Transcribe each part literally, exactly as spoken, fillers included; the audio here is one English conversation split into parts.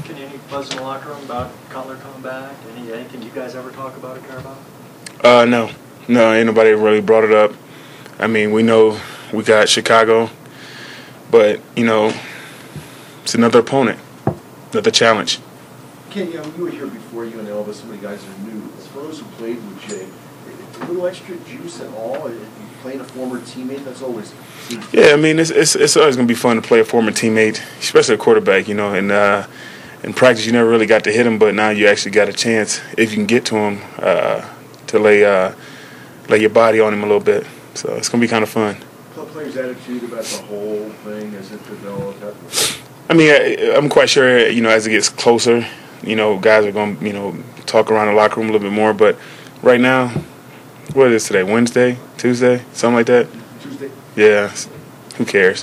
Any, any buzz in the locker room about Cutler coming back? Any anything you guys ever talk about or care about? Uh, no, no, ain't nobody really brought it up. I mean, we know we got Chicago, but you know, it's another opponent, another challenge. Ken, you, know, you were here before you and Elvis. Some of the guys are new. As for those who played with Jay, a little extra juice at all? Playing a former teammate, that's always. Yeah, I mean, it's it's, it's always gonna be fun to play a former teammate, especially a quarterback. You know, and uh, in practice you never really got to hit him, but now you actually got a chance if you can get to him uh, to lay uh, lay your body on him a little bit. So it's gonna be kind of fun. Club players' attitude about the whole thing as it developed. I mean, I, I'm quite sure. You know, as it gets closer, you know, guys are gonna you know talk around the locker room a little bit more. But right now, what is today? Wednesday, Tuesday, something like that. Tuesday. Yeah. Who cares?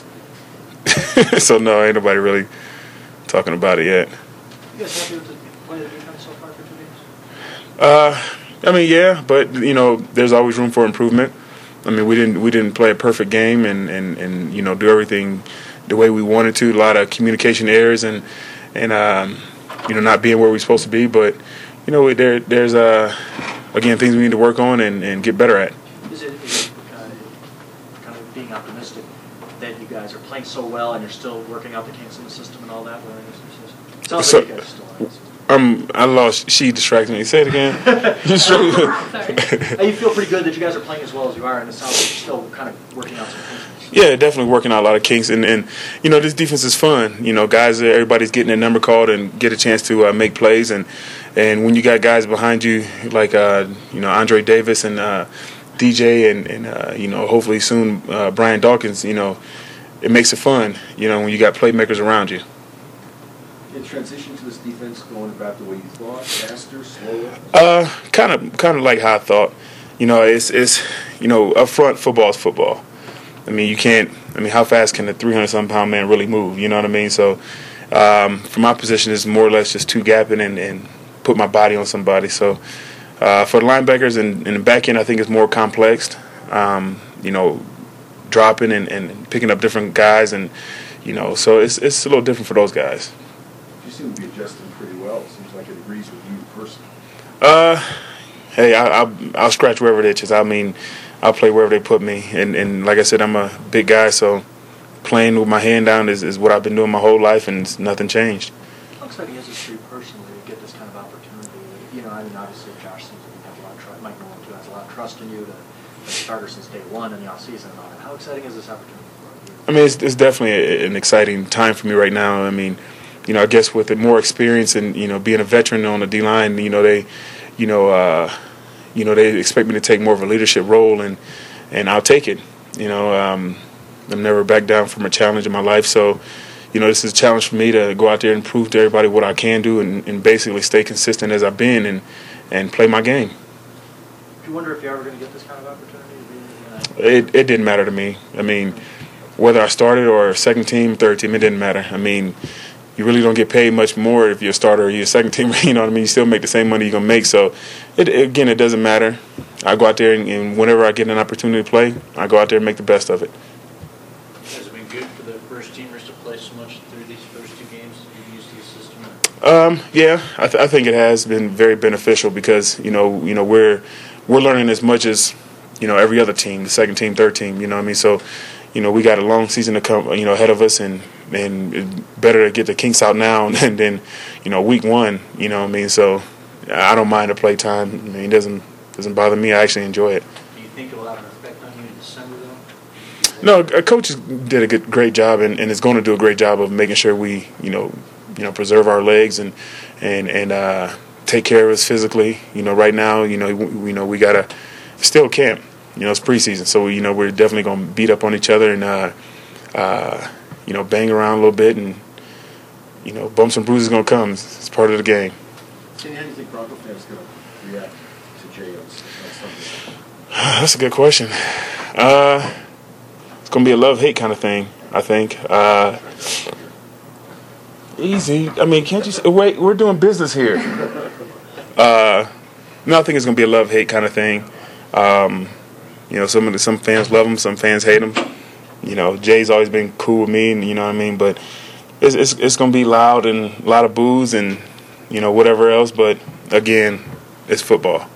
So no, ain't nobody really talking about it yet. You guys happy with the play of the defense so far for two games? Uh, I mean, yeah, but you know, there's always room for improvement. I mean, we didn't we didn't play a perfect game and, and, and you know do everything the way we wanted to. A lot of communication errors and and um, you know not being where we're supposed to be. But you know, there there's uh, again things we need to work on and, and get better at. Is it, is it uh, kind of being optimistic that you guys are playing so well and you're still working out the kinks in the system and all that? It sounds So, like you guys still are. Um, I lost. She distracted me. Say it again. You Sorry. You feel pretty good that you guys are playing as well as you are, and it sounds like you're still kind of working out some kinks. Yeah, definitely working out a lot of kinks, and, and you know this defense is fun. You know, guys, everybody's getting their number called and get a chance to uh, make plays, and and when you got guys behind you like uh, you know Andre Davis and uh, D J and and uh, you know hopefully soon uh, Brian Dawkins, you know, it makes it fun. You know when you got playmakers around you. In transition to this defense, going about the way you thought, faster, slower? Uh, kind of, kind of like how I thought. You know, it's it's you know up front, football is football. I mean, you can't. I mean, how fast can a three hundred some pound man really move? You know what I mean? So, um, from my position, it's more or less just two gapping and, and put my body on somebody. So, uh, for the linebackers and, and the back end, I think it's more complex. Um, you know, dropping and, and picking up different guys, and you know, so it's it's a little different for those guys. You seem to be adjusting pretty well. It seems like it agrees with you personally. Uh, hey, I, I'll, I'll scratch wherever it itches. I mean, I'll play wherever they put me. And, and like I said, I'm a big guy, so playing with my hand down is, is what I've been doing my whole life, and it's nothing changed. How exciting is it for you personally to get this kind of opportunity? You know, I mean, obviously Josh seems to have a lot of trust. Mike Nolan, too, has a lot of trust in you to be a starter since day one in the offseason and all that. How exciting is this opportunity for you? I mean, it's, it's definitely a, an exciting time for me right now. I mean, you know, I guess with the more experience and, you know, being a veteran on the D-line, you know, they, you know, uh, you know, they expect me to take more of a leadership role, and, and I'll take it. You know, um, I've never backed down from a challenge in my life. So, you know, this is a challenge for me to go out there and prove to everybody what I can do and, and basically stay consistent as I've been and, and play my game. Do you wonder if you're ever going to get this kind of opportunity? To be, uh... It, it didn't matter to me. I mean, whether I started or second team, third team, it didn't matter. I mean, you really don't get paid much more if you're a starter or you're a second team. You know what I mean? You still make the same money you're going to make. So, it, again, it doesn't matter. I go out there, and, and whenever I get an opportunity to play, I go out there and make the best of it. Has it been good for the first teamers to play so much through these first two games? You've used the system? Um, yeah, I, th- I think it has been very beneficial because, you know, you know we're we're learning as much as, you know, every other team, the second team, third team, you know what I mean? So, you know, we got a long season to come, you know, ahead of us, and and it's better to get the kinks out now than, than you know, week one, you know what I mean? So I don't mind the play time. I mean, it doesn't, doesn't bother me. I actually enjoy it. Do you think it will have an effect on you in December, though? No, a coach did a good, great job and, and is going to do a great job of making sure we, you know, you know, preserve our legs and and and uh, take care of us physically. You know, right now, you know, we, you know, we gotta still camp. You know, it's preseason, so you know we're definitely going to beat up on each other and uh, uh, you know bang around a little bit, and you know bumps and bruises going to come. It's, it's part of the game. How do you think Bronco fans going to react to Jay on Sunday? That's a good question. Uh, it's going to be a love-hate kind of thing, I think. Uh, easy. I mean, can't you say, wait, we're doing business here. Uh, no, I think it's going to be a love-hate kind of thing. Um, you know, some of the, some fans love him, some fans hate him. You know, Jay's always been cool with me, and you know what I mean. But it's it's, it's going to be loud and a lot of boos and you know whatever else. But again, it's football.